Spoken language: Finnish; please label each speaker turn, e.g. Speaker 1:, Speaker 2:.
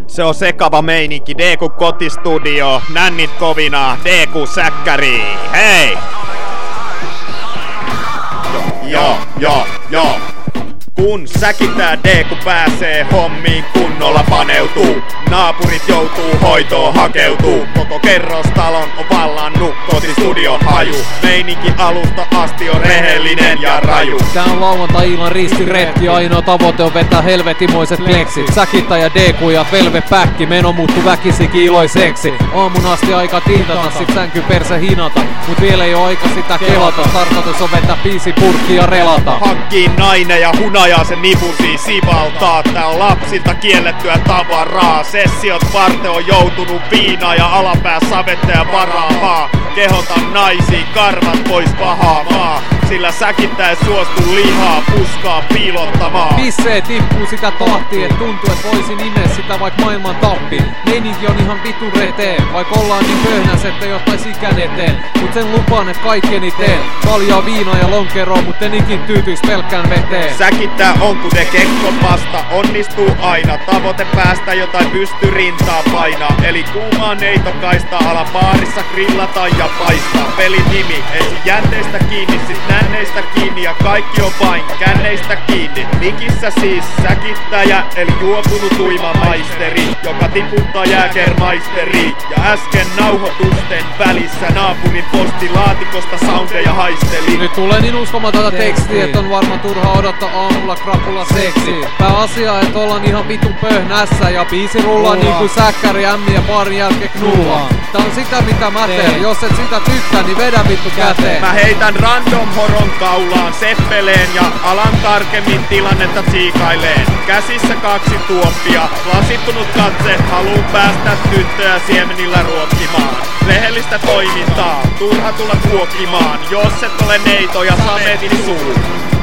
Speaker 1: Se on sekava meininki, DQ kotistudio, nännit kovina, DQ säkkäri, hei! Joo. Kun säkitää DQ pääsee hommiin kunnolla paneutuu. Naapurit joutuu hoitoon hakeutuu. Koko kerrostalon on vallannut kotistudion haju. Meininki alusta asti on rehellinen ja raju.
Speaker 2: Tää on lauantai-illan ristiretki, ainoa tavoite on vetää helvetimoiset pleksit. Säkittäjä DQ ja Velve Päkki, meno muuttu väkisikin iloiseksi. Aamun asti aika tintata, sit sänky perse hinata. Mut vielä ei oo aika sitä kelata, tarkoitus on vetää biisipurkki ja relata.
Speaker 1: Hankkii nainen ja hunajaa sen nipusi sivaltaa. Tää on lapsilta kiellettyä tavaraa. Sessiot varten on joutunut viinaa ja alapää savettaja varaamaan. Kehotan naisiin karvat pois pahaa maa. Sillä säkittäjä suostuu lihaa puskaa piilottamaan.
Speaker 2: Pissee tippuu sitä tahtia, et tuntuu et voisin imeä sitä vaik maailman tappi. Meininki on ihan vitun reteen, vaik ollaan niin pöhnäs ettei ottais ikän eteen. Mut sen lupaan et kaikkeni teen. Kaljaa, viinaa ja lonkeroa, mut en ikin tyytyis pelkkään veteen.
Speaker 1: Säkittää on kuten kekkopasta, onnistuu aina. Tavoite päästä jotain pysty rintaa painaa. Eli kuumaa neitokaista, ala baarissa grillata ja paistaa. Pelin nimi, ensin jänteistä kiinni, sit nänneistä kiinni ja kaikki on vain känneistä kiinni. Mikissä siis säkittäjä, eli juopunut uima maisteri, joka tiputtaa jääkermaisteri. Ja äsken nauhoitusten välissä naapurin postilaatikosta soundeja haisteli.
Speaker 2: Nyt tulee niin uskomatonta tekstiä, et on varma turha odottaa aamulla krapulla seksi. Pääasia, et ollaan ihan vitun pöhnässä ja biisi rullaa niinku säkkäri, ämmi ja baarin jälkeen knullaa. Tää on sitä mitä mä teen, jos et sitä tykkää, niin vedä vittu käteen.
Speaker 1: Mä heitän random horon kaulaan seppeleen ja alan tarkemmin tilannetta tsiikaileen. Käsissä 2 tuoppia, lasittunut katse, haluun päästä tyttöä siemenillä ruokkimaan. Rehellistä toimintaa, turha tulla kuokkimaan, jos et ole neito ja sametin suu.